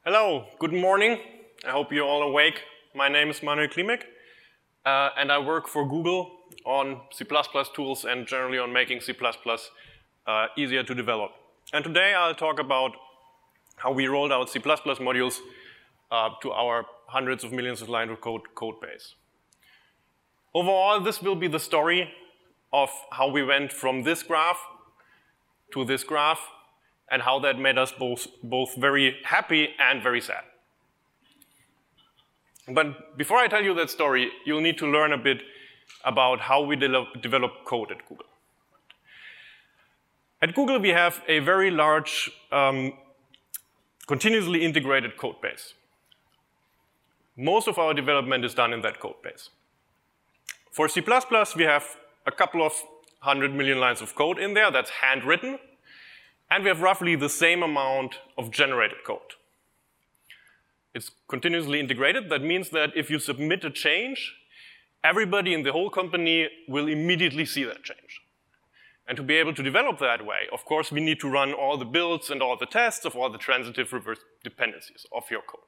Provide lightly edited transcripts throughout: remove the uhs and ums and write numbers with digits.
Hello, good morning. I hope you're all awake. My name is Manuel Klimek, and I work for Google on C++ tools and generally on making C++ easier to develop. And today I'll talk about how we rolled out C++ modules to our hundreds of millions of lines of code base. Overall, this will be the story of how we went from this graph to this graph, and how that made us both very happy and very sad. But before I tell you that story, you'll need to learn a bit about how we develop code at Google. At Google, we have a very large, continuously integrated code base. Most of our development is done in that code base. For C++, we have a couple of 100 million lines of code in there that's handwritten, and we have roughly the same amount of generated code. It's continuously integrated. That means that if you submit a change, everybody in the whole company will immediately see that change. And to be able to develop that way, of course, we need to run all the builds and all the tests of all the transitive reverse dependencies of your code.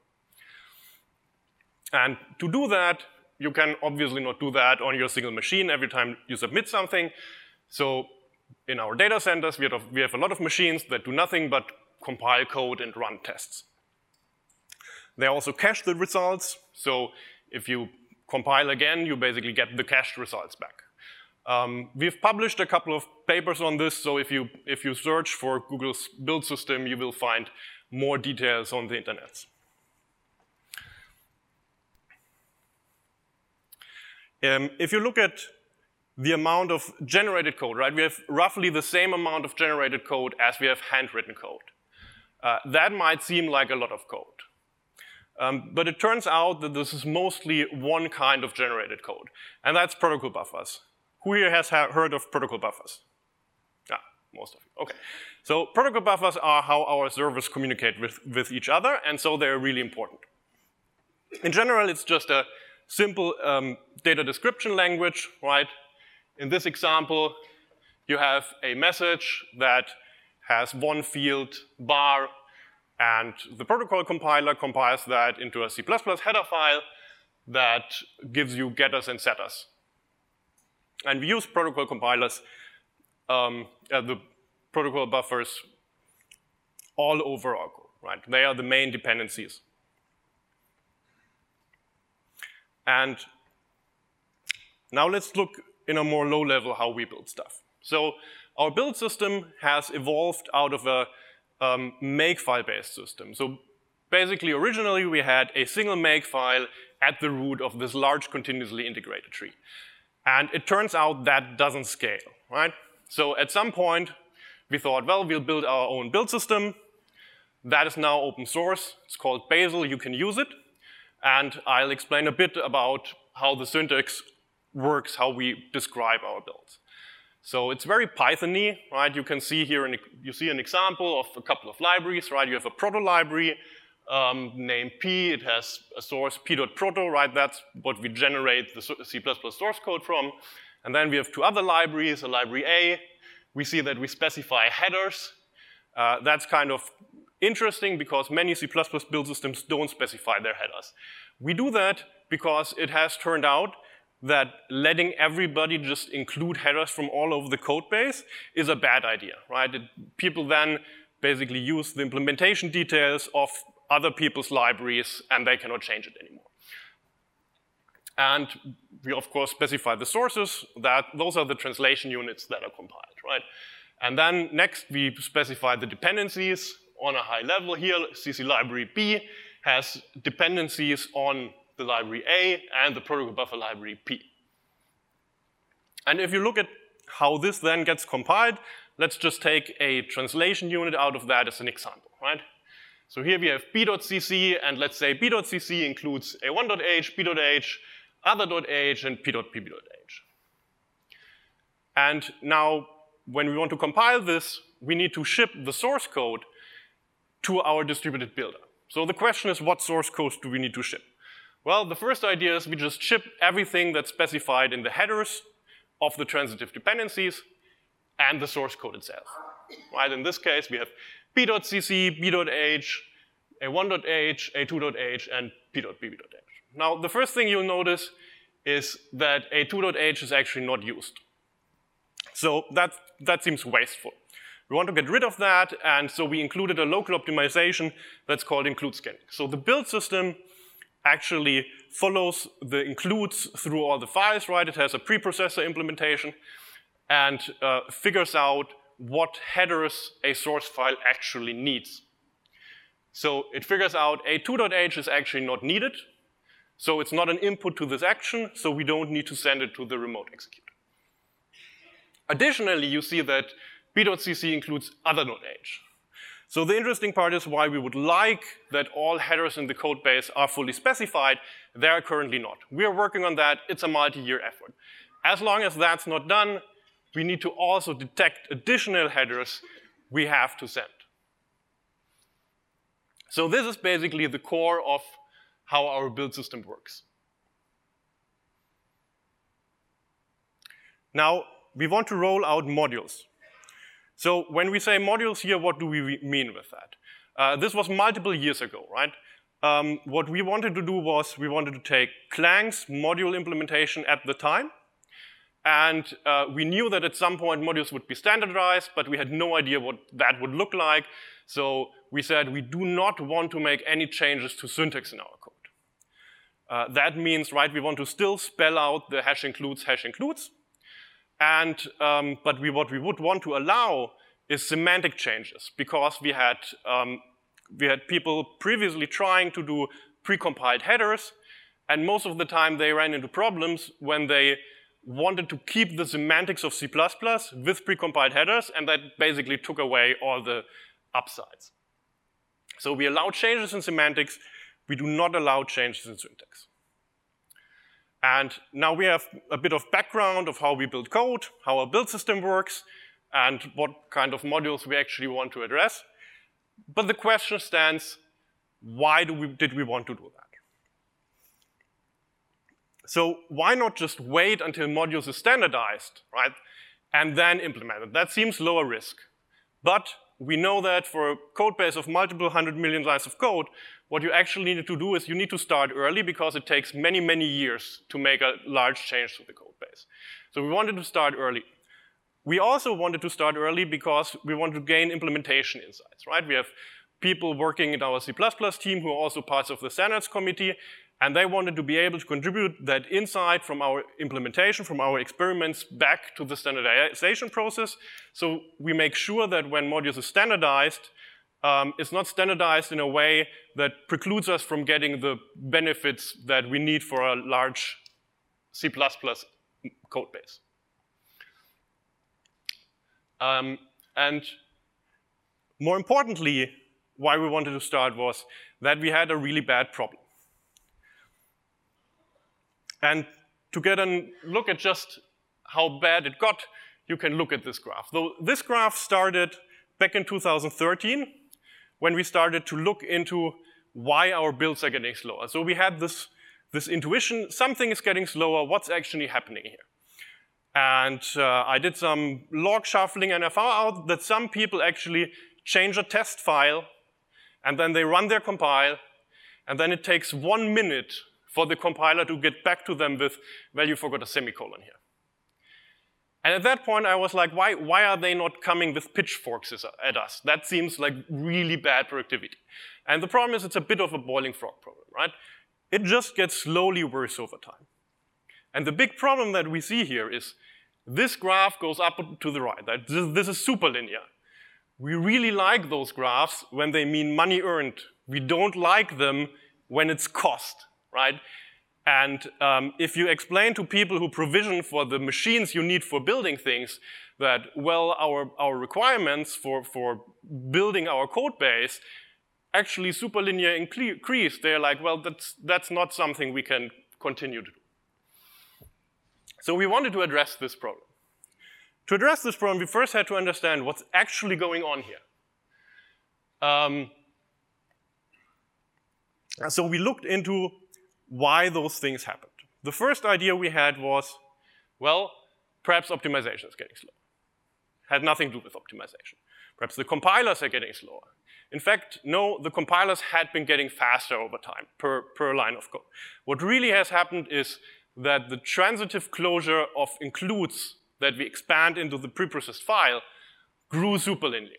And to do that, you can obviously not do that on your single machine every time you submit something. So in our data centers, we have a lot of machines that do nothing but compile code and run tests. They also cache the results, so if you compile again, you basically get the cached results back. We've published a couple of papers on this, so if you search for Google's build system, you will find more details on the internet. If you look at the amount of generated code, right? We have roughly the same amount of generated code as we have handwritten code. That might seem like a lot of code. But it turns out that this is mostly one kind of generated code, and that's protocol buffers. Who here has heard of protocol buffers? Ah, most of you, okay. So protocol buffers are how our servers communicate with each other, and so they're really important. In general, it's just a simple data description language, right? In this example, you have a message that has one field, bar, and the protocol compiler compiles that into a C++ header file that gives you getters and setters. And we use protocol compilers, the protocol buffers, all over our code, right? They are the main dependencies. And now let's look in a more low level how we build stuff. So our build system has evolved out of a makefile-based system. So basically, originally, we had a single makefile at the root of this large continuously integrated tree. And it turns out that doesn't scale, right? So at some point, we thought, well, we'll build our own build system. That is now open source. It's called Bazel. You can use it. And I'll explain a bit about how the syntax works, how we describe our builds. So it's very Python-y, right? You can see here, you see an example of a couple of libraries, right? You have a proto library named P. It has a source p.proto, right? That's what we generate the C++ source code from. And then we have two other libraries, a library A. We see that we specify headers. That's kind of interesting because many C++ build systems don't specify their headers. We do that because it has turned out that letting everybody just include headers from all over the code base is a bad idea, right? People then basically use the implementation details of other people's libraries, and they cannot change it anymore. And we, of course, specify the sources. Those are the translation units that are compiled, right? And then next, we specify the dependencies on a high level here. CC library B has dependencies on the library A and the protocol buffer library P. And if you look at how this then gets compiled, let's just take a translation unit out of that as an example, right? So here we have b.cc, and let's say b.cc includes a1.h, b.h, other.h, and p.pb.h. And now, when we want to compile this, we need to ship the source code to our distributed builder. So the question is, what source code do we need to ship? Well, the first idea is we just ship everything that's specified in the headers of the transitive dependencies and the source code itself. Right? In this case, we have b.cc, b.h, a1.h, a2.h, and p.bb.h. Now, the first thing you'll notice is that a2.h is actually not used. So that seems wasteful. We want to get rid of that, and so we included a local optimization that's called include scanning. So the build system actually follows the includes through all the files, right? It has a preprocessor implementation and figures out what headers a source file actually needs. So it figures out a2.h is actually not needed, so it's not an input to this action, so we don't need to send it to the remote executor. Additionally, you see that p.cc includes other.h. So the interesting part is why we would like that all headers in the code base are fully specified. They are currently not. We are working on that. It's a multi-year effort. As long as that's not done, we need to also detect additional headers we have to send. So this is basically the core of how our build system works. Now, we want to roll out modules. So when we say modules here, what do we mean with that? This was multiple years ago, right? What we wanted to do was we wanted to take Clang's module implementation at the time, and we knew that at some point modules would be standardized, but we had no idea what that would look like. So we said we do not want to make any changes to syntax in our code. That means, right, we want to still spell out the hash includes, and but what we would want to allow is semantic changes, because we had people previously trying to do precompiled headers, and most of the time they ran into problems when they wanted to keep the semantics of C++ with precompiled headers, and that basically took away all the upsides. So we allow changes in semantics, we do not allow changes in syntax. And now we have a bit of background of how we build code, how our build system works, and what kind of modules we actually want to address. But the question stands, why did we want to do that? So why not just wait until modules is standardized, right, and then implement it? That seems lower risk. But we know that for a code base of multiple 100 million lines of code, what you actually need to do is you need to start early, because it takes many, many years to make a large change to the code base. So we wanted to start early. We also wanted to start early because we want to gain implementation insights, right? We have people working in our C++ team who are also parts of the standards committee, and they wanted to be able to contribute that insight from our implementation, from our experiments, back to the standardization process. So we make sure that when modules is standardized, it's not standardized in a way that precludes us from getting the benefits that we need for a large C++ code base. And more importantly, why we wanted to start was that we had a really bad problem. And to get a look at just how bad it got, you can look at this graph. Though this graph started back in 2013, when we started to look into why our builds are getting slower. So we had this intuition, something is getting slower, what's actually happening here? And I did some log shuffling, and I found out that some people actually change a test file, and then they run their compile, and then it takes 1 minute for the compiler to get back to them with, well, you forgot a semicolon here. And at that point, I was like, why are they not coming with pitchforks at us? That seems like really bad productivity. And the problem is it's a bit of a boiling frog problem, right? It just gets slowly worse over time. And the big problem that we see here is this graph goes up to the right. This is super linear. We really like those graphs when they mean money earned. We don't like them when it's cost, right? And if you explain to people who provision for the machines you need for building things that, well, our requirements for building our code base actually super linear increase, they're like, well, that's not something we can continue to do. So we wanted to address this problem. To address this problem, we first had to understand what's actually going on here. So we looked into why those things happened. The first idea we had was, well, perhaps optimization is getting slower. Had nothing to do with optimization. Perhaps the compilers are getting slower. In fact, no, the compilers had been getting faster over time per line of code. What really has happened is that the transitive closure of includes that we expand into the preprocessed file grew superlinearly.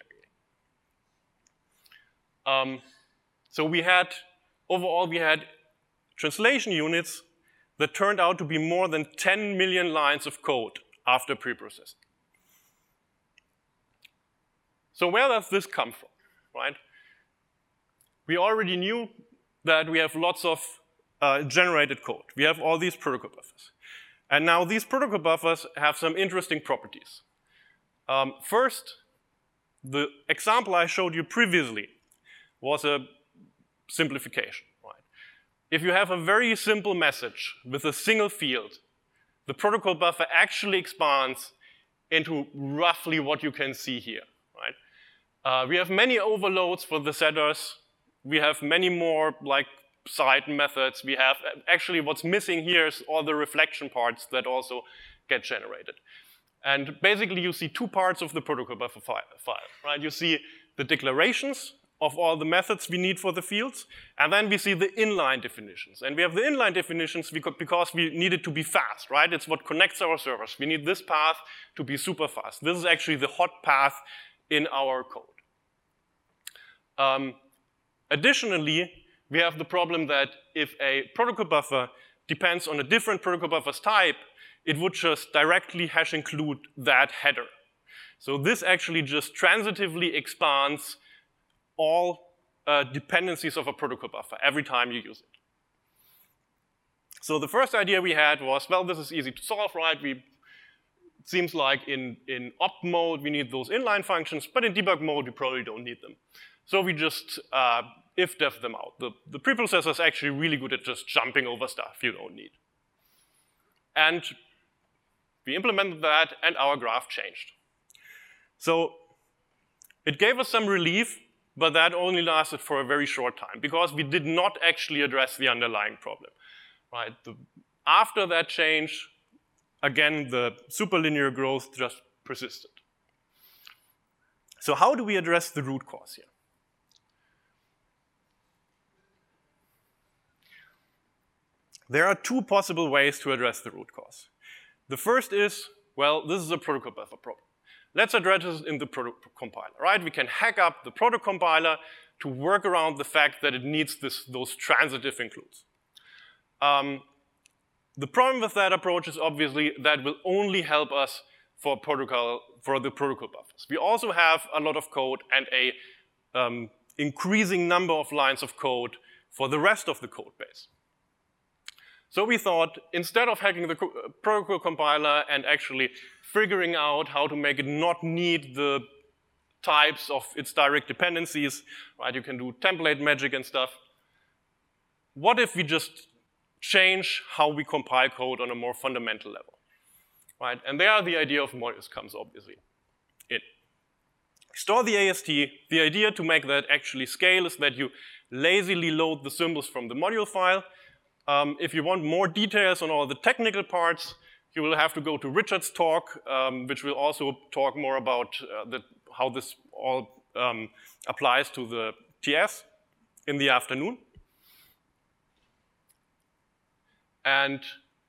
So overall we had translation units that turned out to be more than 10 million lines of code after preprocessing. So where does this come from, right? We already knew that we have lots of generated code. We have all these protocol buffers. And now these protocol buffers have some interesting properties. First, the example I showed you previously was a simplification, right? If you have a very simple message with a single field, the protocol buffer actually expands into roughly what you can see here, right? We have many overloads for the setters. We have many more like side methods. We have, actually what's missing here is all the reflection parts that also get generated. And basically you see two parts of the protocol buffer file, right? You see the declarations of all the methods we need for the fields, and then we see the inline definitions. And we have the inline definitions because we need it to be fast, right? It's what connects our servers. We need this path to be super fast. This is actually the hot path in our code. Additionally, we have the problem that if a protocol buffer depends on a different protocol buffer's type, it would just directly hash include that header. So this actually just transitively expands all dependencies of a protocol buffer every time you use it. So the first idea we had was, well, this is easy to solve, right? It seems like in opt mode, we need those inline functions, but in debug mode, we probably don't need them. So we just if-def them out. The preprocessor is actually really good at just jumping over stuff you don't need. And we implemented that, and our graph changed. So it gave us some relief, but that only lasted for a very short time because we did not actually address the underlying problem, right? After that change, again, the superlinear growth just persisted. So how do we address the root cause here? There are two possible ways to address the root cause. The first is, well, this is a protocol buffer problem. Let's address it in the protocol compiler, right? We can hack up the protocol compiler to work around the fact that it needs those transitive includes. The problem with that approach is obviously that will only help us for the protocol buffers. We also have a lot of code and a increasing number of lines of code for the rest of the code base. So we thought, instead of hacking the protocol compiler and actually figuring out how to make it not need the types of its direct dependencies, right? You can do template magic and stuff. What if we just change how we compile code on a more fundamental level, right? And there the idea of modules comes obviously in. Store the AST. The idea to make that actually scale is that you lazily load the symbols from the module file. If you want more details on all the technical parts, you will have to go to Richard's talk, which will also talk more about how this all applies to the TS in the afternoon. And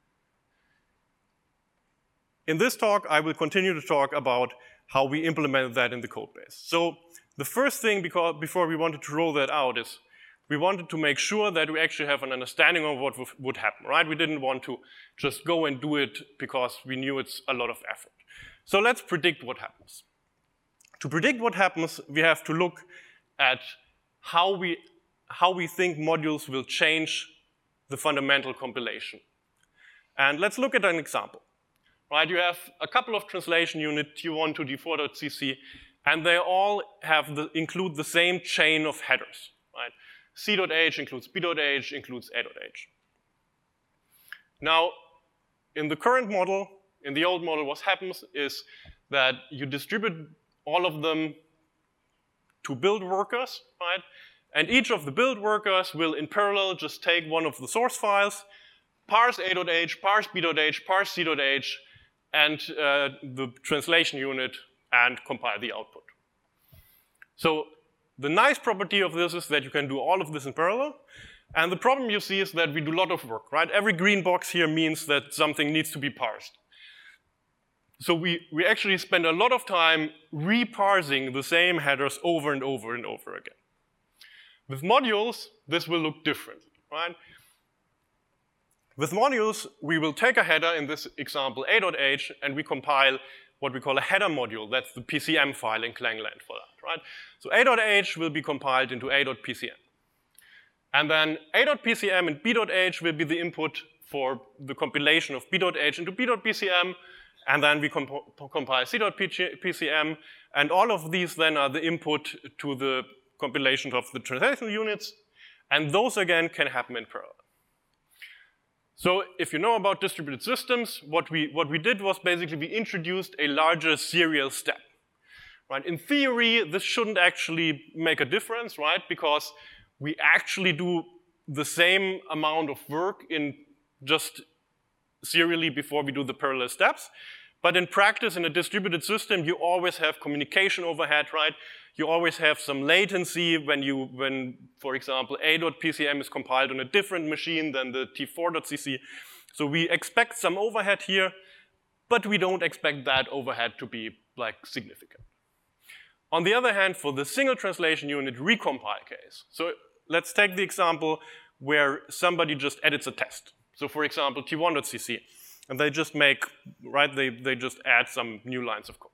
in this talk, I will continue to talk about how we implemented that in the code base. So the first thing before we wanted to roll that out is we wanted to make sure that we actually have an understanding of what would happen, right? We didn't want to just go and do it because we knew it's a lot of effort. So let's predict what happens. To predict what happens, we have to look at how we think modules will change the fundamental compilation. And let's look at an example, right? You have a couple of translation units, T1 to D4.cc, and they all include the same chain of headers, right? C.H includes B.H includes A.H. Now, in the current model, in the old model, what happens is that you distribute all of them to build workers, right? And each of the build workers will, in parallel, just take one of the source files, parse A.H, parse B.H, parse C.H, and the translation unit, and compile the output. So the nice property of this is that you can do all of this in parallel. And the problem you see is that we do a lot of work, right? Every green box here means that something needs to be parsed. So we actually spend a lot of time reparsing the same headers over and over and over again. With modules, this will look different, right? With modules, we will take a header, in this example a.h, and we compile what we call a header module. That's the PCM file in Clang-land for that, right? So a.h will be compiled into a.pcm. And then a.pcm and b.h will be the input for the compilation of b.h into b.pcm, and then we compile c.pcm, and all of these then are the input to the compilation of the translational units, and those again can happen in parallel. So if you know about distributed systems, what we did was basically we introduced a larger serial step, right? In theory, this shouldn't actually make a difference, right? Because we actually do the same amount of work in just serially before we do the parallel steps. But in practice, in a distributed system, you always have communication overhead, right? You always have some latency when, for example, a.pcm is compiled on a different machine than the t4.cc. So we expect some overhead here, but we don't expect that overhead to be like significant. On the other hand, for the single translation unit recompile case, so let's take the example where somebody just edits a test. So for example, t1.cc, and they just make, right, they just add some new lines of code.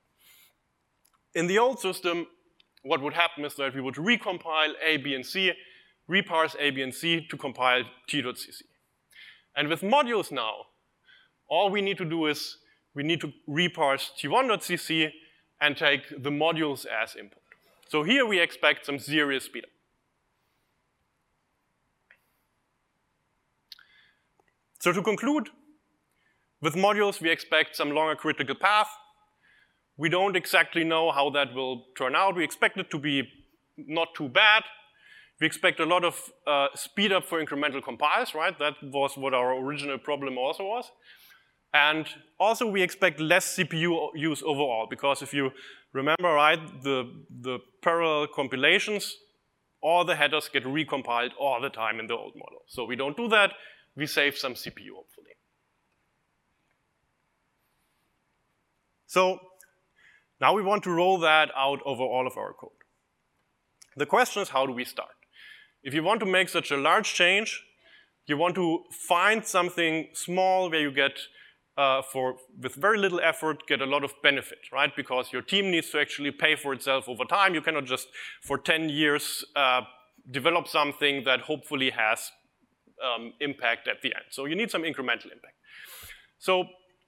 In the old system, what would happen is that we would recompile A, B, and C, reparse A, B, and C to compile t.cc. And with modules now, all we need to do is we need to reparse t1.cc and take the modules as input. So here we expect some serious speedup. So to conclude, with modules we expect some longer critical path. We don't exactly know how that will turn out. We expect it to be not too bad. We expect a lot of speed up for incremental compiles, right? That was what our original problem also was. And also we expect less CPU use overall, because if you remember, right, the parallel compilations, all the headers get recompiled all the time in the old model. So we don't do that. We save some CPU, hopefully. So now we want to roll that out over all of our code. The question is, how do we start? If you want to make such a large change, you want to find something small where you get, with very little effort, get a lot of benefit, right? Because your team needs to actually pay for itself over time. You cannot just, for 10 years, develop something that hopefully has impact at the end. So you need some incremental impact. So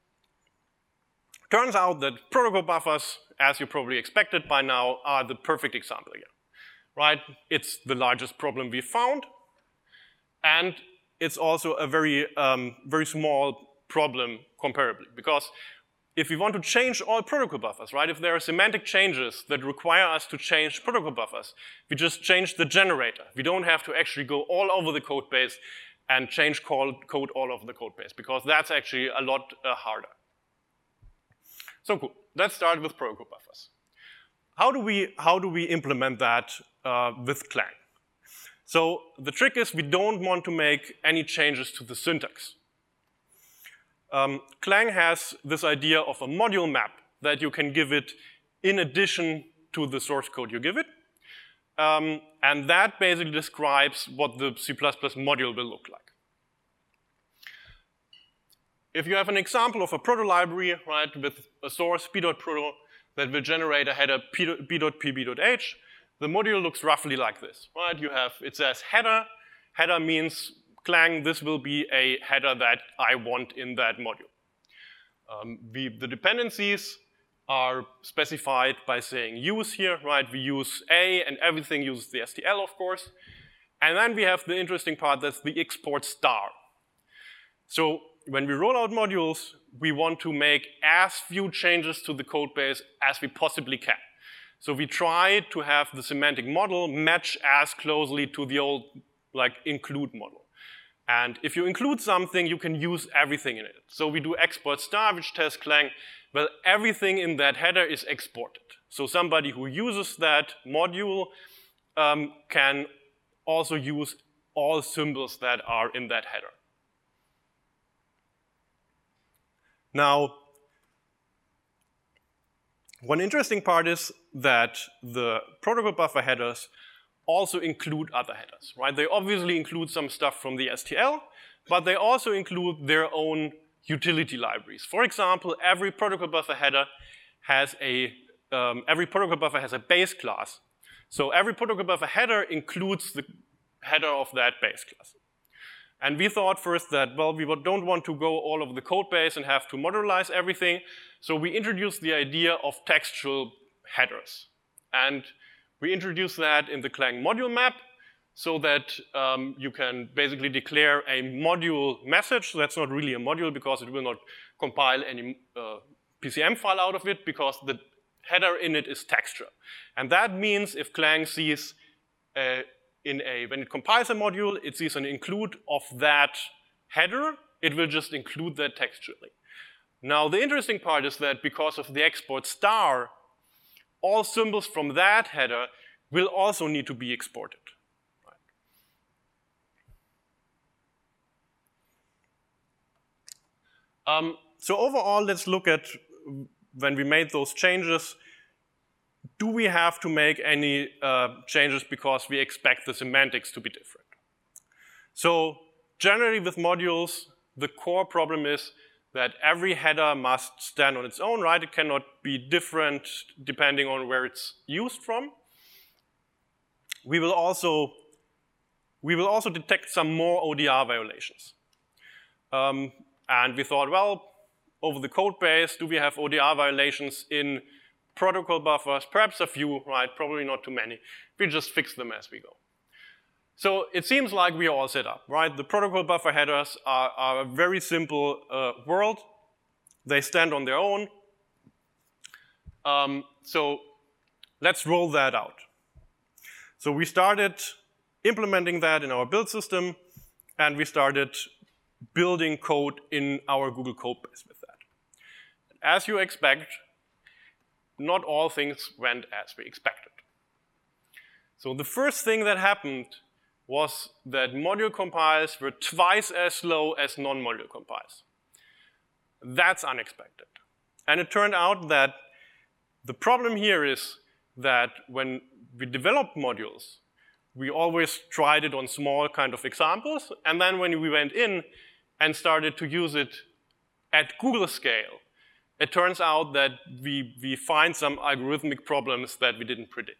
turns out that protocol buffers, as you probably expected by now, are the perfect example here, right? It's the largest problem we found, and it's also a very, very small problem comparably, because if we want to change all protocol buffers, right, if there are semantic changes that require us to change protocol buffers, we just change the generator. We don't have to actually go all over the code base and change code all over the code base, because that's actually a lot harder. So cool. Let's start with protocol buffers. How do we implement that with Clang? So the trick is we don't want to make any changes to the syntax. Clang has this idea of a module map that you can give it in addition to the source code you give it. And that basically describes what the C++ module will look like. If you have an example of a proto library, right, with a source p.proto that will generate a header p.pb.h, the module looks roughly like this, right? It says header. Header means Clang, this will be a header that I want in that module. The dependencies are specified by saying use here, right? We use A, and everything uses the STL, of course. And then we have the interesting part, that's the export star. So when we roll out modules, we want to make as few changes to the code base as we possibly can. So we try to have the semantic model match as closely to the old, like, include model. And if you include something, you can use everything in it. So we do export star, which tells Clang, well, everything in that header is exported. So somebody who uses that module can also use all symbols that are in that header. Now, one interesting part is that the protocol buffer headers also include other headers, right? They obviously include some stuff from the STL, but they also include their own utility libraries. For example, every protocol buffer header has a base class. So every protocol buffer header includes the header of that base class. And we thought first that, well, we don't want to go all over the code base and have to modularize everything. So we introduced the idea of textual headers. And we introduced that in the Clang module map so that you can basically declare a module message. That's not really a module because it will not compile any PCM file out of it because the header in it is texture. And that means if Clang sees when it compiles a module, it sees an include of that header, it will just include that textually. Now, the interesting part is that because of the export star, all symbols from that header will also need to be exported. Right. So overall, let's look at when we made those changes. Do we have to make any changes because we expect the semantics to be different? So generally with modules, the core problem is that every header must stand on its own, right? It cannot be different depending on where it's used from. We will also detect some more ODR violations. And we thought, well, over the code base, do we have ODR violations in protocol buffers? Perhaps a few, right? Probably not too many. We just fix them as we go. So it seems like we are all set up, right? The protocol buffer headers are a very simple world. They stand on their own. So let's roll that out. So we started implementing that in our build system, and we started building code in our Google Codebase with that. As you expect, not all things went as we expected. So the first thing that happened was that module compiles were twice as slow as non-module compiles. That's unexpected. And it turned out that the problem here is that when we developed modules, we always tried it on small kind of examples, and then when we went in and started to use it at Google scale, it turns out that we find some algorithmic problems that we didn't predict.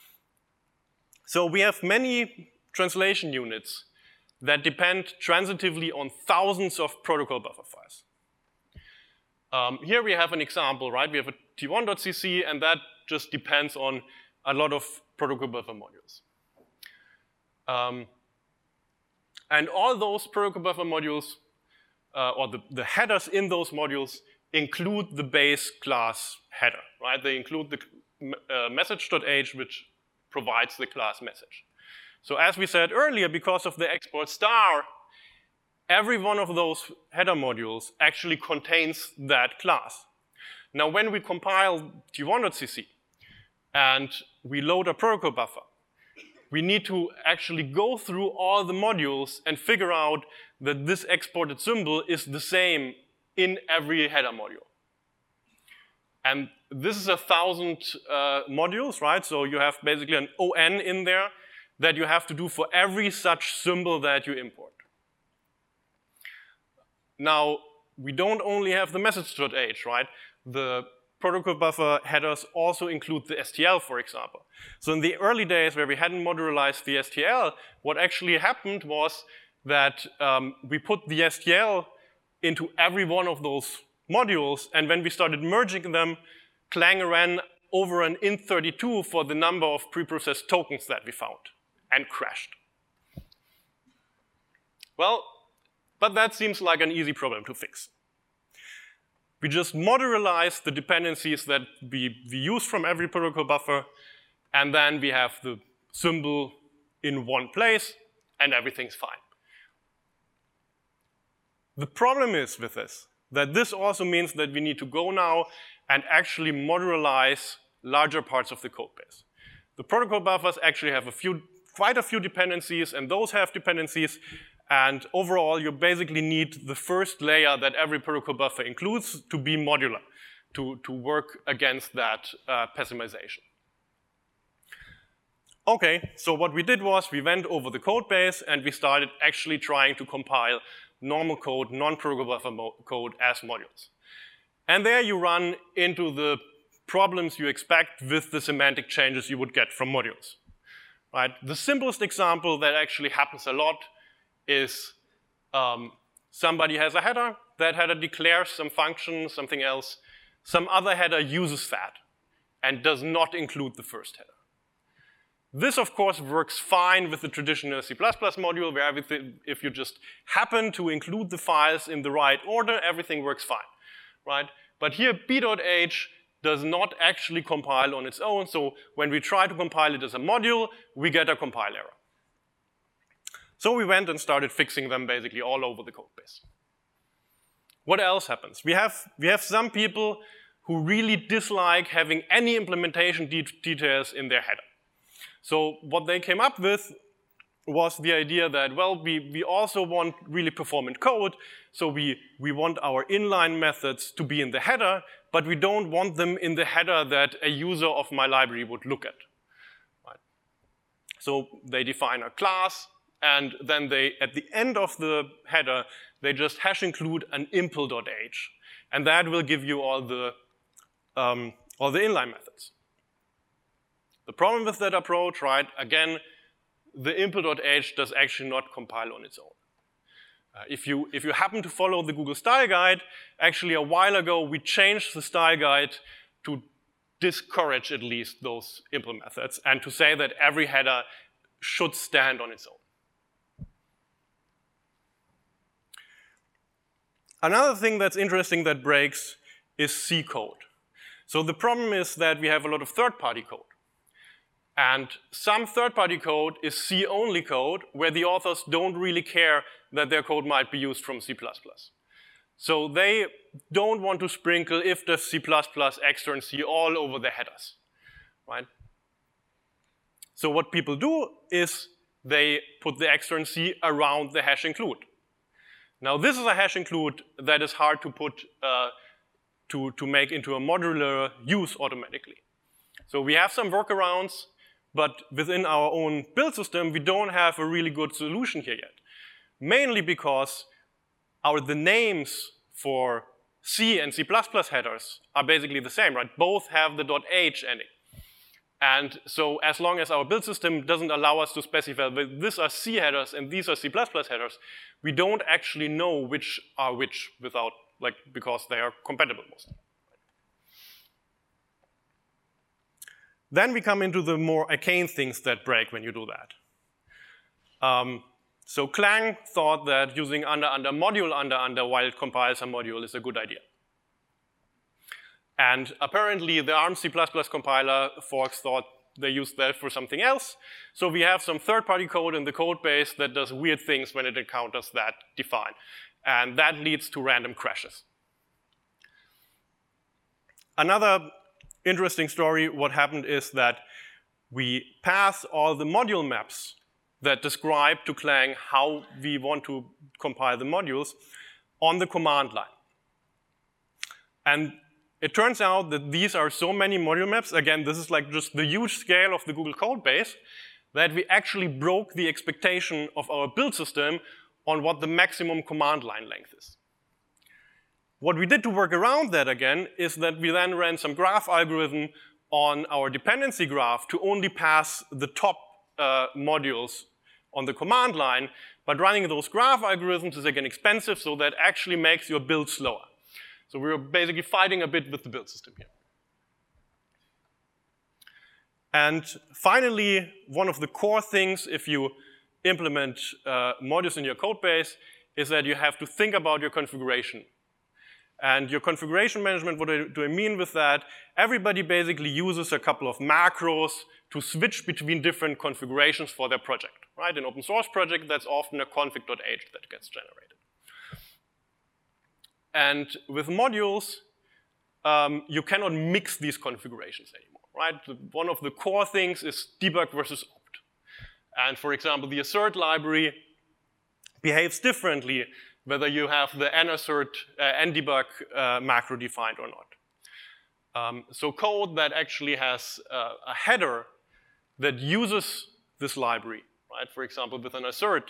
So we have many translation units that depend transitively on thousands of protocol buffer files. Here we have an example, right? We have a t1.cc, and that just depends on a lot of protocol buffer modules. And all those protocol buffer modules, or the headers in those modules, include the base class header, right? They include the message.h, which provides the class message. So as we said earlier, because of the export star, every one of those header modules actually contains that class. Now, when we compile t1.cc and we load a protocol buffer, we need to actually go through all the modules and figure out that this exported symbol is the same in every header module. And this is 1,000 modules, right? So you have basically an ON in there that you have to do for every such symbol that you import. Now, we don't only have the message.h, right? The protocol buffer headers also include the STL, for example. So in the early days where we hadn't modularized the STL, what actually happened was that we put the STL into every one of those modules, and when we started merging them, Clang ran over an int32 for the number of preprocessed tokens that we found, and crashed. Well, but that seems like an easy problem to fix. We just modularize the dependencies that we use from every protocol buffer, and then we have the symbol in one place, and everything's fine. The problem is with this, that this also means that we need to go now and actually modularize larger parts of the code base. The protocol buffers actually have quite a few dependencies, and those have dependencies. And overall, you basically need the first layer that every protocol buffer includes to be modular, to work against that pessimization. Okay, so what we did was we went over the code base and we started actually trying to compile normal code, non-protocol buffer code as modules. And there you run into the problems you expect with the semantic changes you would get from modules. Right? The simplest example that actually happens a lot is somebody has a header, that header declares some function, something else, some other header uses that and does not include the first header. This, of course, works fine with the traditional C++ module where everything, if you just happen to include the files in the right order, everything works fine, right? But here, b.h does not actually compile on its own, so when we try to compile it as a module, we get a compile error. So we went and started fixing them basically all over the code base. What else happens? We have some people who really dislike having any implementation details in their header. So what they came up with was the idea that, well, we also want really performant code, so we want our inline methods to be in the header, but we don't want them in the header that a user of my library would look at. Right? So they define a class, and then they, at the end of the header, they just hash include an impl.h, and that will give you all the inline methods. The problem with that approach, right, again, the impl.h does actually not compile on its own. If you happen to follow the Google Style Guide, actually a while ago we changed the Style Guide to discourage at least those impl methods and to say that every header should stand on its own. Another thing that's interesting that breaks is C code. So the problem is that we have a lot of third-party code. And some third-party code is C-only code where the authors don't really care that their code might be used from C++. So they don't want to sprinkle if the C++ extern C all over their headers, right? So what people do is they put the extern C around the hash include. Now this is a hash include that is hard to put, to make into a modular use automatically. So we have some workarounds, but within our own build system, we don't have a really good solution here yet. Mainly because the names for C and C++ headers are basically the same, right? Both have the .h ending. And so as long as our build system doesn't allow us to specify that these are C headers and these are C++ headers, we don't actually know which are which without, because they are compatible mostly. Then we come into the more arcane things that break when you do that. So Clang thought that using module while it compiles a module is a good idea. And apparently the ARM C++ compiler forks thought they used that for something else. So we have some third-party code in the code base that does weird things when it encounters that define. And that leads to random crashes. Another interesting story, what happened is that we pass all the module maps that describe to Clang how we want to compile the modules on the command line. And it turns out that these are so many module maps, again, this is just the huge scale of the Google code base, that we actually broke the expectation of our build system on what the maximum command line length is. What we did to work around that again is that we then ran some graph algorithm on our dependency graph to only pass the top modules on the command line, but running those graph algorithms is again expensive, so that actually makes your build slower. So we were basically fighting a bit with the build system here. And finally, one of the core things if you implement modules in your code base is that you have to think about your configuration. And your configuration management, what do I mean with that? Everybody basically uses a couple of macros to switch between different configurations for their project, right? In open source project, that's often a config.h that gets generated. And with modules, you cannot mix these configurations anymore, right? One of the core things is debug versus opt. And for example, the assert library behaves differently whether you have the nassert, ndebug macro defined or not. So code that actually has a header that uses this library, right? For example, with an assert,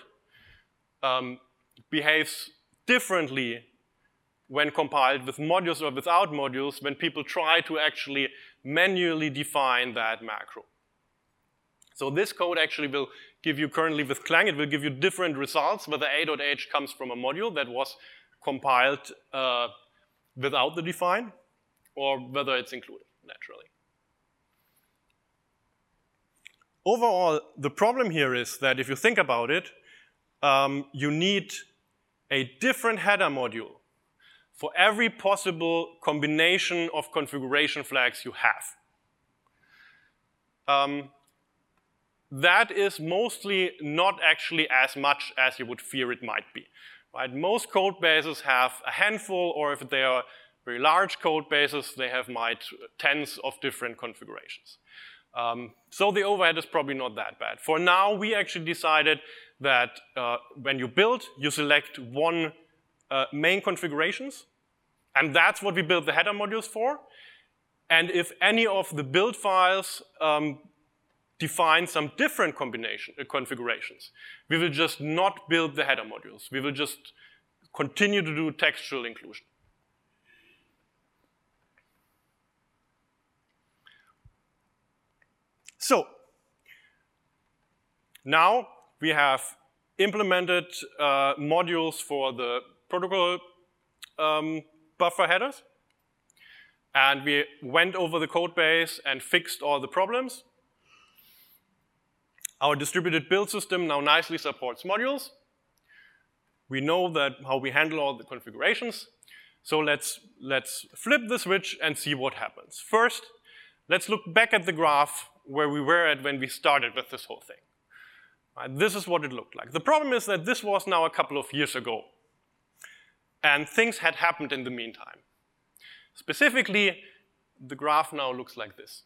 behaves differently when compiled with modules or without modules when people try to actually manually define that macro. So this code actually will give you, currently with Clang, it will give you different results, whether a.h comes from a module that was compiled without the define, or whether it's included, naturally. Overall, the problem here is that if you think about it, you need a different header module for every possible combination of configuration flags you have. That is mostly not actually as much as you would fear it might be. Right? Most code bases have a handful, or if they are very large code bases, they have tens of different configurations. So the overhead is probably not that bad. For now, we actually decided that when you build, you select one main configurations, and that's what we build the header modules for. And if any of the build files define some different configurations, we will just not build the header modules. We will just continue to do textual inclusion. So now we have implemented modules for the protocol buffer headers, and we went over the code base and fixed all the problems. Our distributed build system now nicely supports modules. We know that how we handle all the configurations. So let's flip the switch and see what happens. First, let's look back at the graph where we were at when we started with this whole thing. Right, this is what it looked like. The problem is that this was now a couple of years ago, and things had happened in the meantime. Specifically, the graph now looks like this.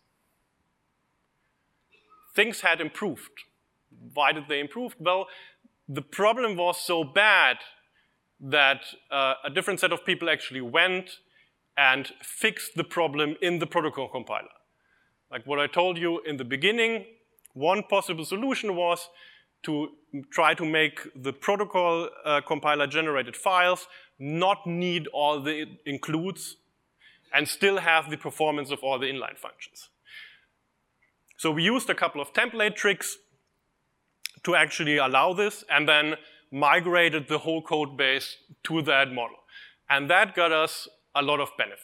Things had improved. Why did they improve? Well, the problem was so bad that a different set of people actually went and fixed the problem in the protocol compiler. Like what I told you in the beginning, one possible solution was to try to make the protocol compiler generated files not need all the includes and still have the performance of all the inline functions. So we used a couple of template tricks to actually allow this, and then migrated the whole code base to that model. And that got us a lot of benefit.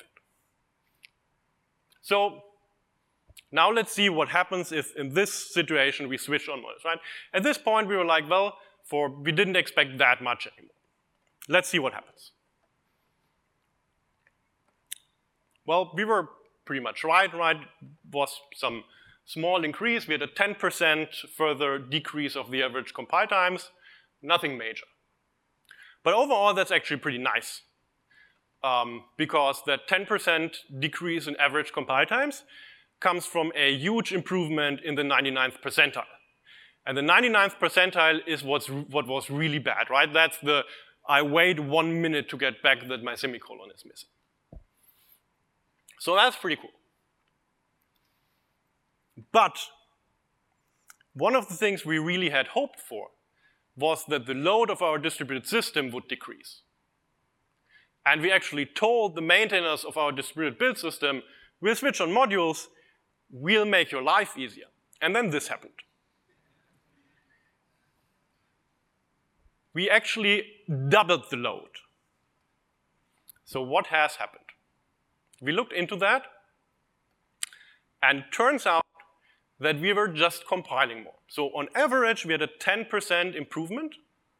So now let's see what happens if in this situation we switch on models, right? At this point we were like, well, we didn't expect that much anymore. Let's see what happens. Well, we were pretty much right? Was some small increase. We had a 10% further decrease of the average compile times. Nothing major. But overall, that's actually pretty nice. Because that 10% decrease in average compile times comes from a huge improvement in the 99th percentile. And the 99th percentile is what was really bad, right? That's the, I wait 1 minute to get back that my semicolon is missing. So that's pretty cool. But one of the things we really had hoped for was that the load of our distributed system would decrease. And we actually told the maintainers of our distributed build system, we'll switch on modules, we'll make your life easier. And then this happened. We actually doubled the load. So what has happened? We looked into that, and turns out that we were just compiling more. So on average, we had a 10% improvement,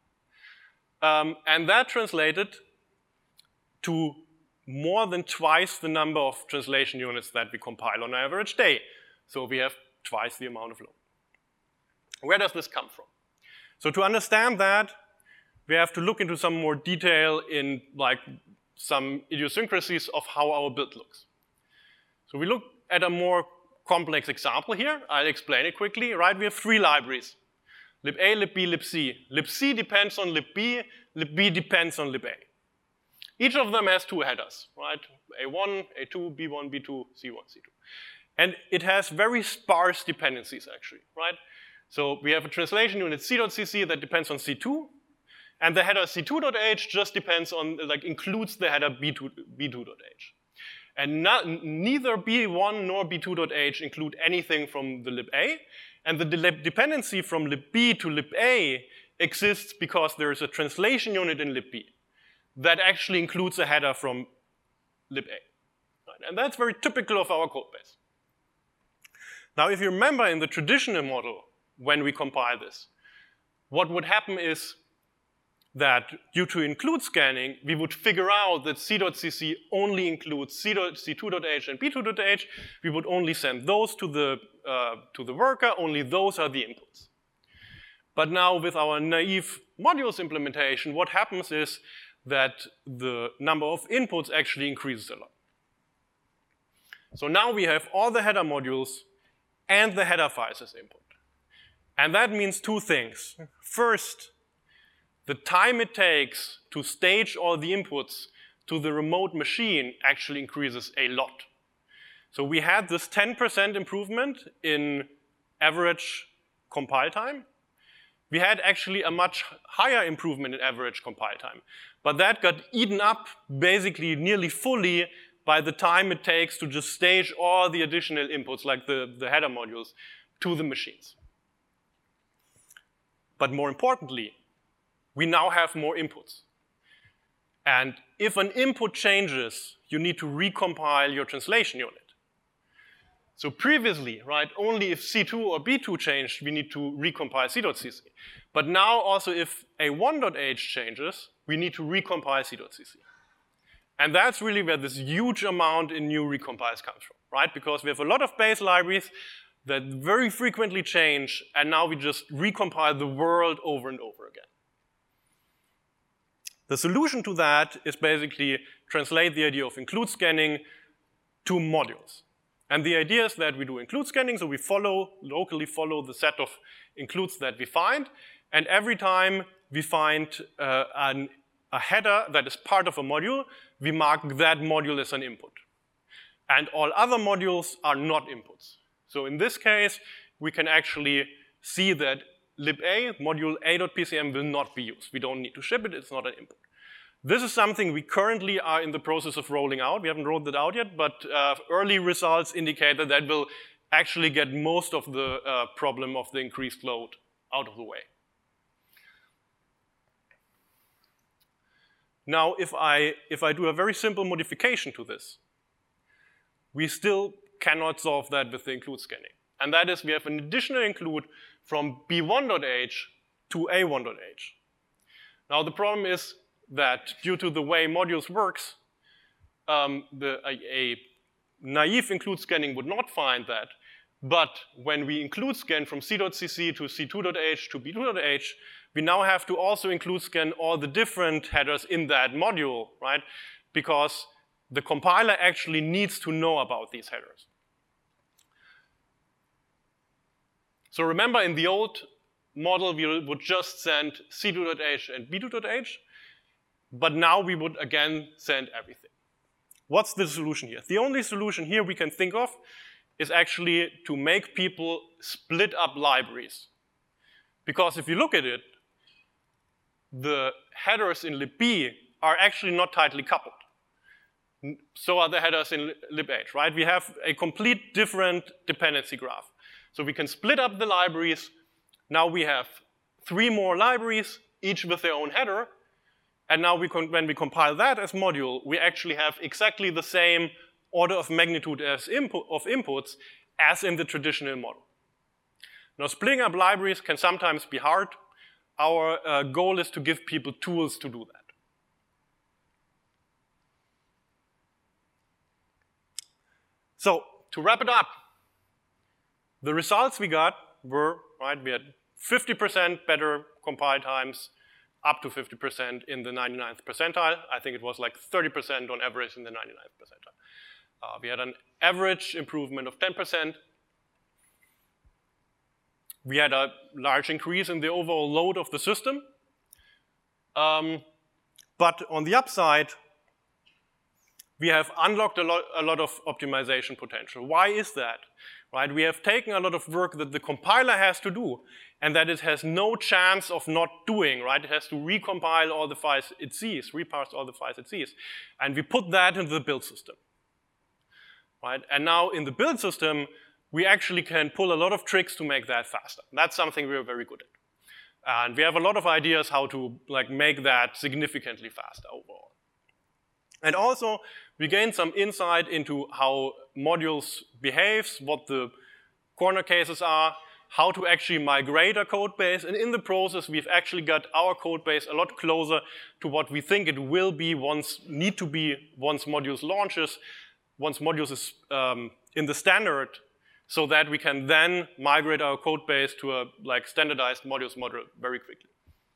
and that translated to more than twice the number of translation units that we compile on an average day. So we have twice the amount of load. Where does this come from? So to understand that, we have to look into some more detail in like some idiosyncrasies of how our build looks. So we look at a more complex example here. I'll explain it quickly, right? We have 3 libraries, lib A, lib B, lib C. Lib C depends on lib B depends on lib A. Each of them has 2 headers, right? A1, A2, B1, B2, C1, C2. And it has very sparse dependencies, actually, right? So we have a translation unit c.cc that depends on C2, and the header c2.h just depends on, like, includes the header b2.h. And neither b1 nor b2.h include anything from the lib A, and the dependency from lib B to lib A exists because there is a translation unit in lib B that actually includes a header from lib A. Right? And that's very typical of our code base. Now, if you remember in the traditional model, when we compile this, what would happen is that due to include scanning, we would figure out that c.cc only includes c2.h and b2.h. We would only send those to the worker, only those are the inputs. But now with our naive modules implementation, what happens is that the number of inputs actually increases a lot. So now we have all the header modules and the header files as input. And that means 2 things. First, the time it takes to stage all the inputs to the remote machine actually increases a lot. So we had this 10% improvement in average compile time. We had actually a much higher improvement in average compile time. But that got eaten up basically nearly fully by the time it takes to just stage all the additional inputs, like the header modules, to the machines. But more importantly, we now have more inputs. And if an input changes, you need to recompile your translation unit. So previously, right, only if C2 or B2 changed, we need to recompile C.cc. But now also if A1.h changes, we need to recompile C.cc. And that's really where this huge amount in new recompiles comes from, right? Because we have a lot of base libraries that very frequently change, and now we just recompile the world over and over again. The solution to that is basically translate the idea of include scanning to modules. And the idea is that we do include scanning, so we locally follow the set of includes that we find, and every time we find a header that is part of a module, we mark that module as an input. And all other modules are not inputs. So in this case, we can actually see that lib A, module A.pcm will not be used. We don't need to ship it, it's not an input. This is something we currently are in the process of rolling out. We haven't rolled it out yet, but early results indicate that that will actually get most of the problem of the increased load out of the way. Now, if I do a very simple modification to this, we still cannot solve that with the include scanning. And that is, we have an additional include from b1.h to a1.h. Now, the problem is that due to the way modules works, a naive include scanning would not find that. But when we include scan from c.cc to c2.h to b2.h, we now have to also include scan all the different headers in that module, right? Because the compiler actually needs to know about these headers. So remember, in the old model, we would just send c2.h and b2.h, but now we would again send everything. What's the solution here? The only solution here we can think of is actually to make people split up libraries. Because if you look at it, the headers in lib B are actually not tightly coupled. So are the headers in lib H, right? We have a complete different dependency graph. So we can split up the libraries. Now we have 3 more libraries, each with their own header. And now when we compile that as module, we actually have exactly the same order of magnitude as inputs as in the traditional model. Now, splitting up libraries can sometimes be hard. Our goal is to give people tools to do that. So, to wrap it up, the results we got were, right, we had 50% better compile times, up to 50% in the 99th percentile. I think it was like 30% on average in the 99th percentile. We had an average improvement of 10%, we had a large increase in the overall load of the system. But on the upside, we have unlocked a lot of optimization potential. Why is that? Right? We have taken a lot of work that the compiler has to do and that it has no chance of not doing, right? It has to recompile all the files it sees, reparse all the files it sees. And we put that into the build system, right? And now in the build system, we actually can pull a lot of tricks to make that faster. That's something we're very good at. And we have a lot of ideas how to make that significantly faster overall. And also, we gained some insight into how modules behaves, what the corner cases are, how to actually migrate a code base, and in the process, we've actually got our code base a lot closer to what we think it will be once modules launches, once modules is in the standard, so that we can then migrate our code base to a standardized modules model very quickly.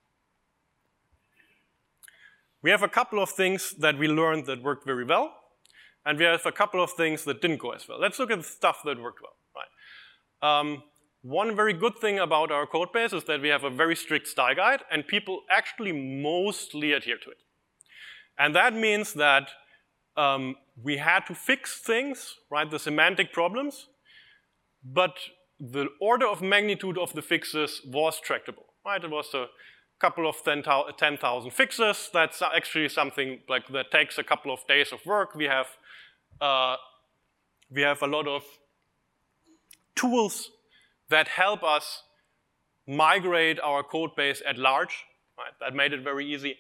We have a couple of things that we learned that worked very well, and we have a couple of things that didn't go as well. Let's look at the stuff that worked well. Right? One very good thing about our code base is that we have a very strict style guide, and people actually mostly adhere to it. And that means that we had to fix things, right, the semantic problems, but the order of magnitude of the fixes was tractable. Right? It was a couple of 10,000 fixes. That's actually something that takes a couple of days of work. We have a lot of tools that help us migrate our code base at large. Right? That made it very easy.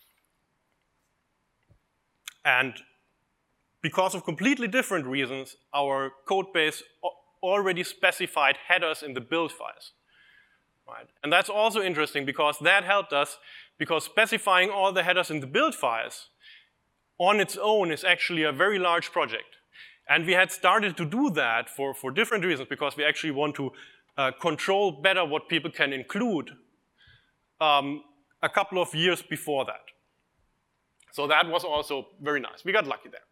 And because of completely different reasons, our code base already specified headers in the build files. Right? And that's also interesting because that helped us, because specifying all the headers in the build files on its own is actually a very large project. And we had started to do that for different reasons, because we actually want to control better what people can include a couple of years before that. So that was also very nice. We got lucky there.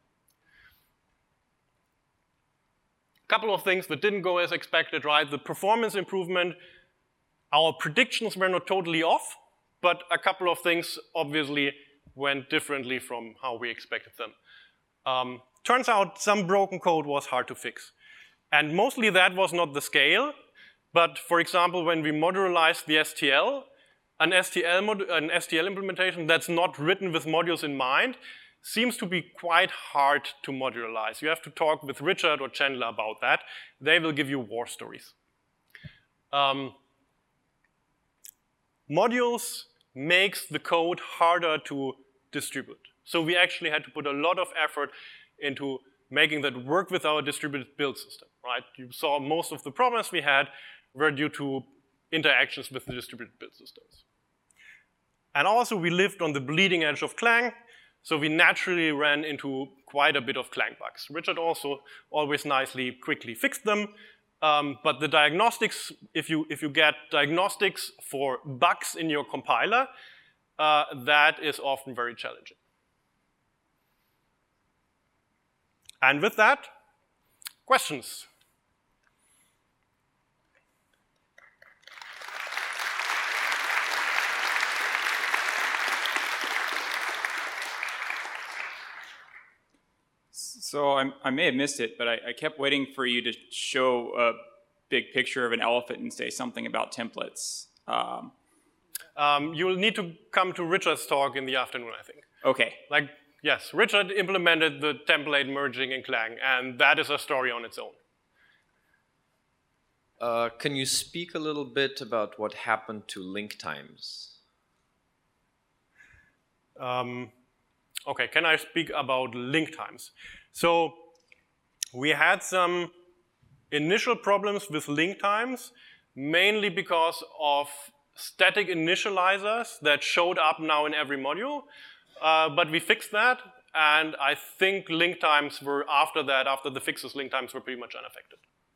A couple of things that didn't go as expected, right? The performance improvement, our predictions were not totally off, but a couple of things obviously went differently from how we expected them. Turns out some broken code was hard to fix. And mostly that was not the scale, but for example, when we modularized the STL, an STL implementation that's not written with modules in mind seems to be quite hard to modularize. You have to talk with Richard or Chandler about that. They will give you war stories. Modules makes the code harder to distribute. So we actually had to put a lot of effort into making that work with our distributed build system, right? You saw most of the problems we had were due to interactions with the distributed build systems. And also we lived on the bleeding edge of Clang, so we naturally ran into quite a bit of Clang bugs. Richard also always quickly fixed them, but the diagnostics, if you get diagnostics for bugs in your compiler, that is often very challenging. And with that, questions? So I may have missed it, but I kept waiting for you to show a big picture of an elephant and say something about templates. You'll need to come to Richard's talk in the afternoon, I think. Okay. Yes, Richard implemented the template merging in Clang, and that is a story on its own. Can you speak a little bit about what happened to link times? Okay, can I speak about link times? So we had some initial problems with link times, mainly because of static initializers that showed up now in every module. But we fixed that, and I think link times were after the fixes, link times were pretty much unaffected.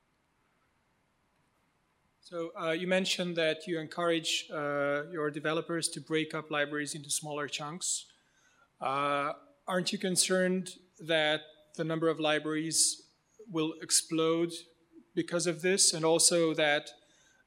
So you mentioned that you encourage your developers to break up libraries into smaller chunks. Aren't you concerned that the number of libraries will explode because of this, and also that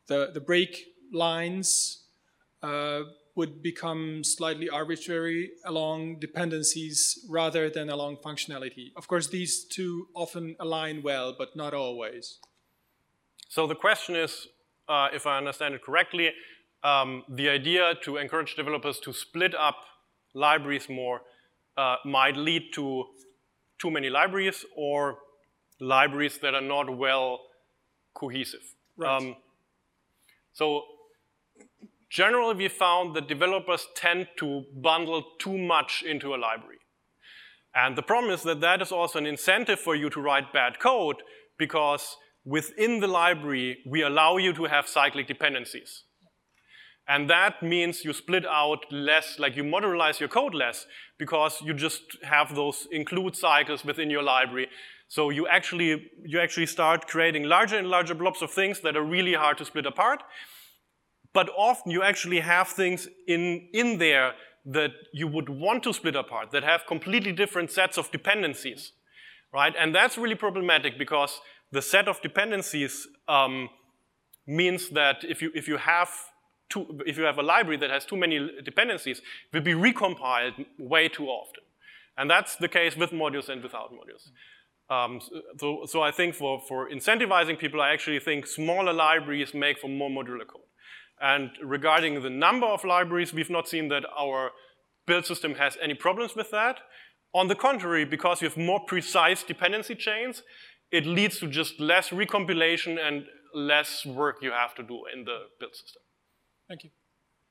the break lines would become slightly arbitrary along dependencies rather than along functionality. Of course, these two often align well, but not always. So the question is, if I understand it correctly, the idea to encourage developers to split up libraries more might lead to too many libraries or libraries that are not well cohesive. Right. So generally, we found that developers tend to bundle too much into a library. And the problem is that that is also an incentive for you to write bad code, because within the library, we allow you to have cyclic dependencies. And that means you split out less, like you modularize your code less, because you just have those include cycles within your library. So you actually start creating larger and larger blobs of things that are really hard to split apart. But often you actually have things in there that you would want to split apart, that have completely different sets of dependencies, right? And that's really problematic, because the set of dependencies means that if you have a library that has too many dependencies, it will be recompiled way too often. And that's the case with modules and without modules. So I think for incentivizing people, I actually think smaller libraries make for more modular code. And regarding the number of libraries, we've not seen that our build system has any problems with that. On the contrary, because you have more precise dependency chains, it leads to just less recompilation and less work you have to do in the build system. Thank you.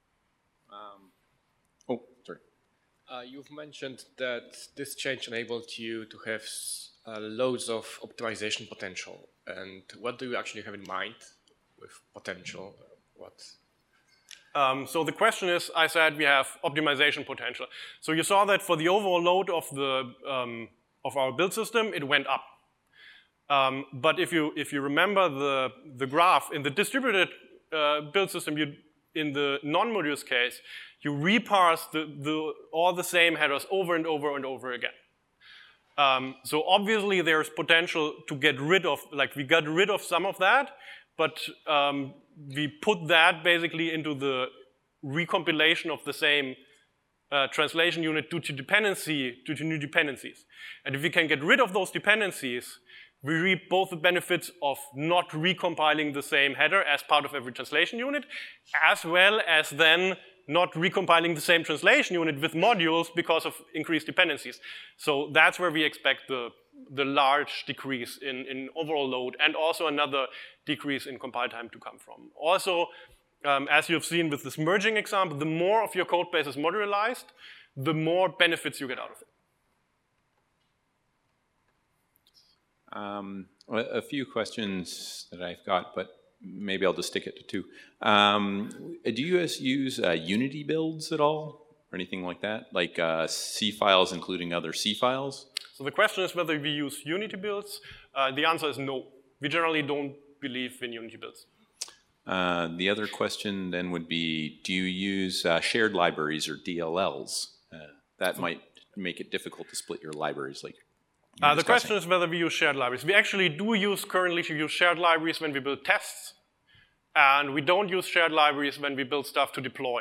Sorry. You've mentioned that this change enabled you to have loads of optimization potential. And what do you actually have in mind with potential? So the question is, I said we have optimization potential. So you saw that for the overall load of our build system, it went up. But if you remember the graph in the distributed build system, in the non-modules case, you reparse all the same headers over and over and over again. So obviously there's potential to get rid of, like we got rid of some of that, but we put that basically into the recompilation of the same translation unit due to new dependencies. And if we can get rid of those dependencies, we reap both the benefits of not recompiling the same header as part of every translation unit, as well as then not recompiling the same translation unit with modules because of increased dependencies. So that's where we expect the large decrease in overall load, and also another decrease in compile time to come from. Also, as you've seen with this merging example, the more of your code base is modularized, the more benefits you get out of it. A few questions that I've got, but maybe I'll just stick it to two. Do you guys use Unity builds at all, or anything like that? Like C files including other C files? So the question is whether we use Unity builds. The answer is no. We generally don't believe in Unity builds. The other question then would be, do you use shared libraries or DLLs? That might make it difficult to split your libraries like the question is whether we use shared libraries. We actually do currently use shared libraries when we build tests, and we don't use shared libraries when we build stuff to deploy.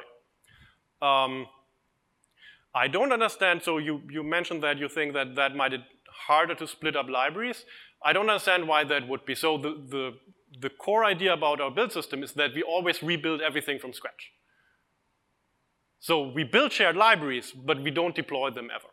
I don't understand, so you mentioned that you think that might be harder to split up libraries. I don't understand why that would be. So the core idea about our build system is that we always rebuild everything from scratch. So we build shared libraries, but we don't deploy them ever.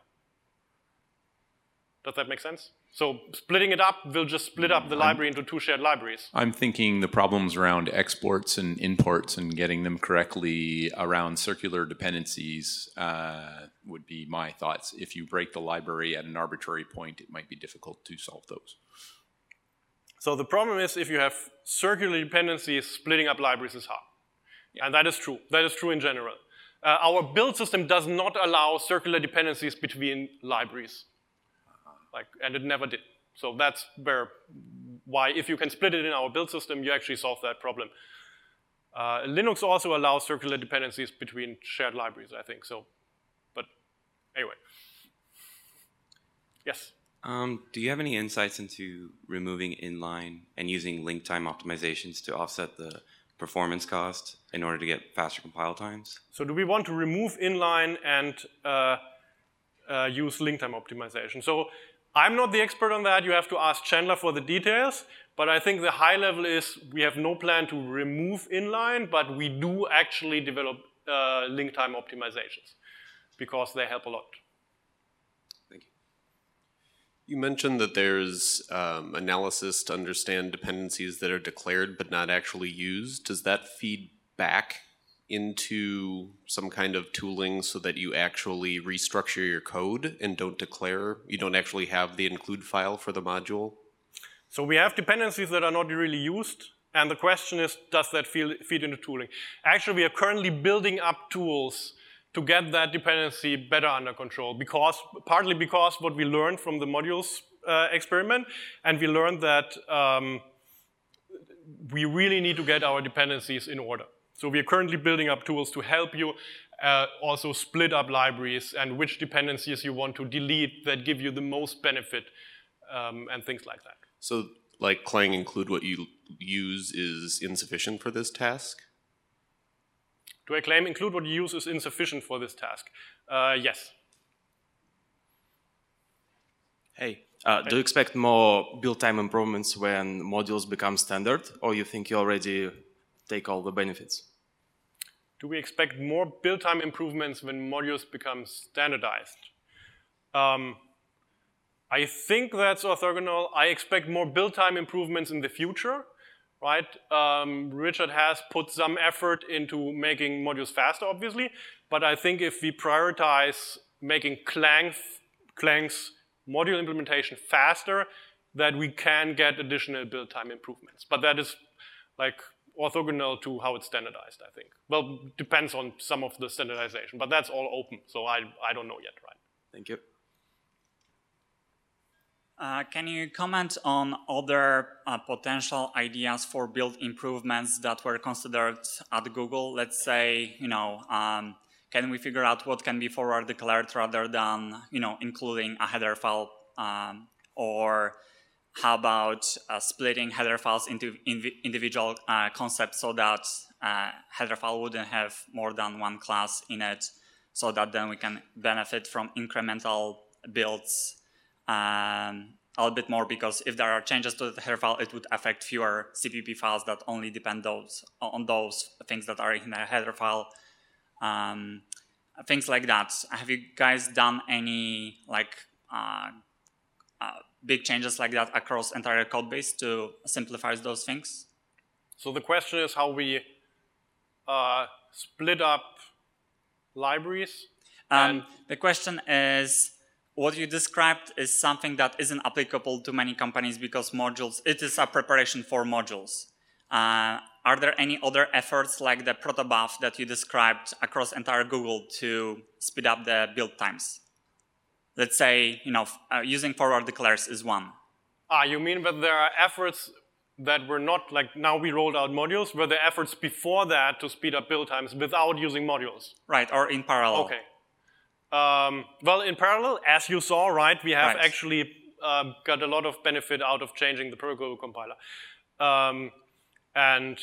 Does that make sense? So splitting it up will just split up the library into two shared libraries. I'm thinking the problems around exports and imports and getting them correctly around circular dependencies would be my thoughts. If you break the library at an arbitrary point, it might be difficult to solve those. So the problem is if you have circular dependencies, splitting up libraries is hard. Yeah. And that is true. That is true in general. Our build system does not allow circular dependencies between libraries. And it never did. So that's why if you can split it in our build system, you actually solve that problem. Linux also allows circular dependencies between shared libraries, I think. So, but anyway. Yes? Do you have any insights into removing inline and using link time optimizations to offset the performance cost in order to get faster compile times? So do we want to remove inline and use link time optimization? So I'm not the expert on that. You have to ask Chandler for the details. But I think the high level is we have no plan to remove inline, but we do actually develop link time optimizations because they help a lot. Thank you. You mentioned that there's analysis to understand dependencies that are declared but not actually used. Does that feed back into some kind of tooling so that you actually restructure your code and don't declare, you don't actually have the include file for the module? So we have dependencies that are not really used, and the question is, does that feed into tooling? Actually, we are currently building up tools to get that dependency better under control, partly because what we learned from the modules experiment, and we learned that we really need to get our dependencies in order. So we are currently building up tools to help you also split up libraries and which dependencies you want to delete that give you the most benefit and things like that. So like Clang include what you use is insufficient for this task? Do I claim include what you use is insufficient for this task? Yes. Hey, do you expect more build time improvements when modules become standard, or you think you already take all the benefits? Do we expect more build time improvements when modules become standardized? I think that's orthogonal. I expect more build time improvements in the future, right? Richard has put some effort into making modules faster, obviously, but I think if we prioritize making Clang's module implementation faster, that we can get additional build time improvements. But that is like orthogonal to how it's standardized, I think. Well, depends on some of the standardization, but that's all open, so I don't know yet, right? Thank you. Can you comment on other potential ideas for build improvements that were considered at Google? Let's say, can we figure out what can be forward declared rather than, including a header file? Or how about splitting header files into individual concepts so that header file wouldn't have more than one class in it, so that then we can benefit from incremental builds a little bit more, because if there are changes to the header file, it would affect fewer CPP files that only depend on those things that are in the header file. Things like that. Have you guys done any big changes like that across entire code base to simplify those things? So the question is how we split up libraries? The question is, what you described is something that isn't applicable to many companies because modules, it is a preparation for modules. Are there any other efforts like the protobuf that you described across entire Google to speed up the build times? Let's say, using forward declares is one. You mean that there are efforts that were not, like now we rolled out modules, were there efforts before that to speed up build times without using modules? Right, or in parallel. Okay. Well, in parallel, as you saw, right, we have actually got a lot of benefit out of changing the protocol compiler. And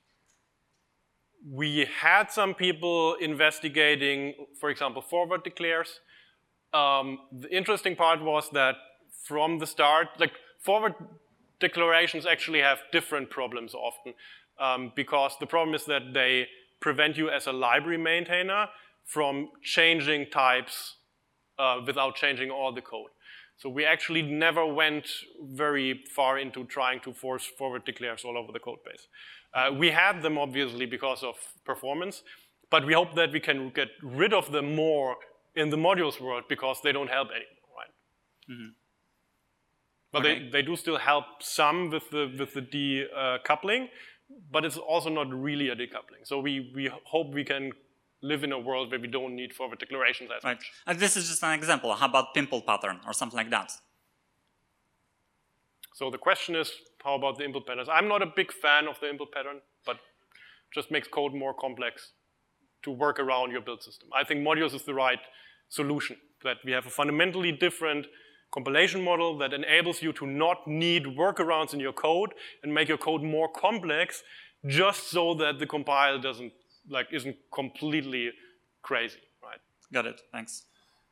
we had some people investigating, for example, forward declares. The interesting part was that from the start, forward declarations actually have different problems often, because the problem is that they prevent you as a library maintainer from changing types without changing all the code. So we actually never went very far into trying to force forward declares all over the code base. We had them obviously because of performance, but we hope that we can get rid of them more in the modules world because they don't help anymore, right? Mm-hmm. But they do still help some with the decoupling, but it's also not really a decoupling. So we hope we can live in a world where we don't need forward declarations as much. And this is just an example. How about pimple pattern or something like that? So the question is, how about the impl patterns? I'm not a big fan of the impl pattern, but it just makes code more complex to work around your build system. I think modules is the right solution, that we have a fundamentally different compilation model that enables you to not need workarounds in your code and make your code more complex just so that the compile isn't completely crazy, right? Got it. Thanks.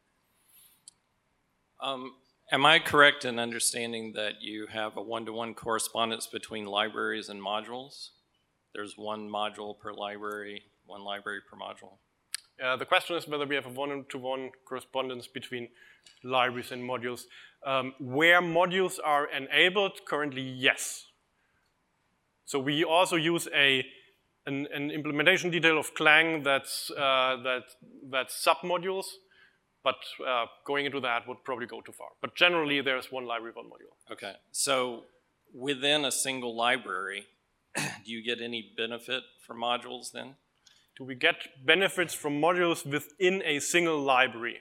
Am I correct in understanding that you have a one-to-one correspondence between libraries and modules? There's one module per library, one library per module. The question is whether we have a one-to-one correspondence between libraries and modules. Where modules are enabled, currently, yes. So we also use an implementation detail of Clang that's submodules, but going into that would probably go too far. But generally, there's one library, one module. Okay, so within a single library, do you get any benefit from modules then? Do we get benefits from modules within a single library?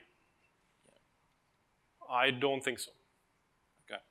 I don't think so. Okay.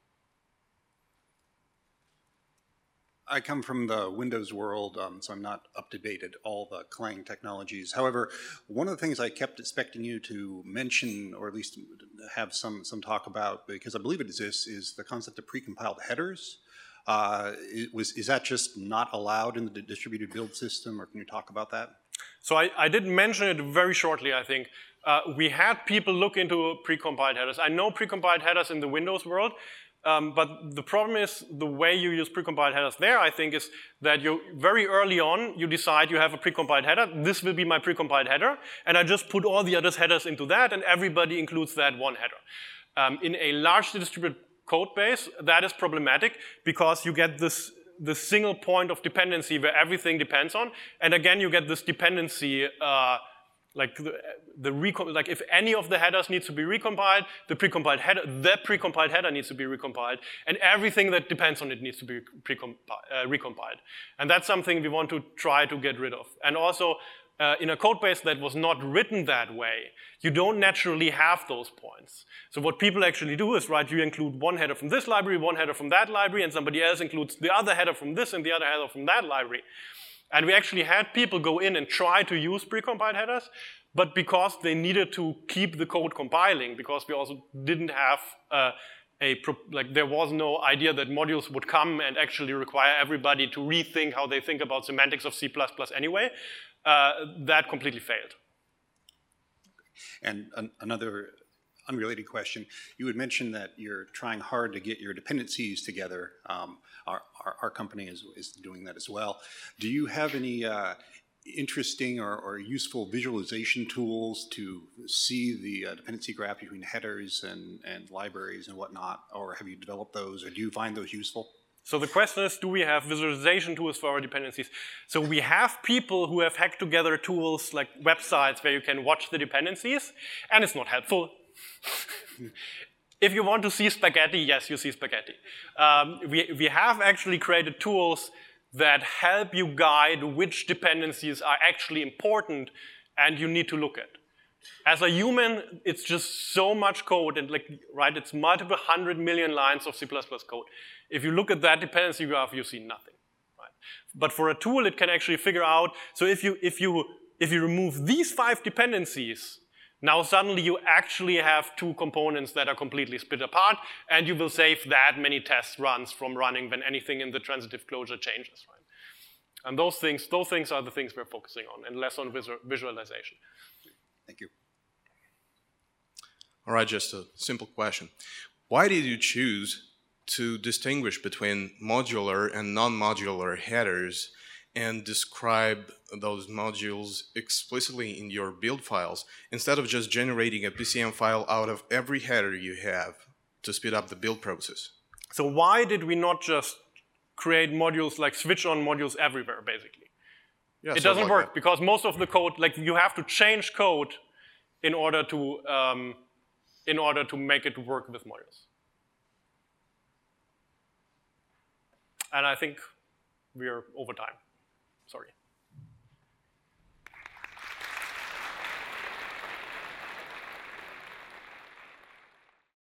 I come from the Windows world, so I'm not up to date at all the Clang technologies. However, one of the things I kept expecting you to mention, or at least have some talk about, because I believe it exists, is the concept of precompiled headers. Is that just not allowed in the distributed build system, or can you talk about that? So I did mention it very shortly, I think. We had people look into precompiled headers. I know precompiled headers in the Windows world, but the problem is the way you use precompiled headers there, I think, is that you very early on, you decide you have a precompiled header. This will be my precompiled header, and I just put all the other headers into that, and everybody includes that one header. In a largely distributed code base, that is problematic because you get this single point of dependency where everything depends on, and again you get this dependency like if any of the headers needs to be recompiled, the precompiled header needs to be recompiled, and everything that depends on it needs to be recompiled. And that's something we want to try to get rid of. And also, in a code base that was not written that way, you don't naturally have those points. So what people actually do is, right, you include one header from this library, one header from that library, and somebody else includes the other header from this and the other header from that library. And we actually had people go in and try to use precompiled headers, but because they needed to keep the code compiling, because we also didn't have there was no idea that modules would come and actually require everybody to rethink how they think about semantics of C++ anyway, that completely failed. And another unrelated question, you had mentioned that you're trying hard to get your dependencies together. Our company is doing that as well. Do you have any interesting or useful visualization tools to see the dependency graph between headers and libraries and whatnot? Or have you developed those, or do you find those useful? So the question is, do we have visualization tools for our dependencies? So we have people who have hacked together tools like websites where you can watch the dependencies, and it's not helpful. If you want to see spaghetti, yes, you see spaghetti. We have actually created tools that help you guide which dependencies are actually important and you need to look at. As a human, it's just so much code, and it's multiple 100 million lines of C++ code. If you look at that dependency graph, you see nothing. Right? But for a tool, it can actually figure out, so if you remove these 5 dependencies, now suddenly you actually have 2 components that are completely split apart, and you will save that many test runs from running when anything in the transitive closure changes. Right? And those things are the things we're focusing on, and less on visualization. Thank you. All right, just a simple question. Why did you choose to distinguish between modular and non-modular headers and describe those modules explicitly in your build files instead of just generating a PCM file out of every header you have to speed up the build process? So why did we not just create modules like switch on modules everywhere, basically? Yeah, it doesn't work because most of the code, you have to change code in order to make it work with modules. And I think we are over time. Sorry.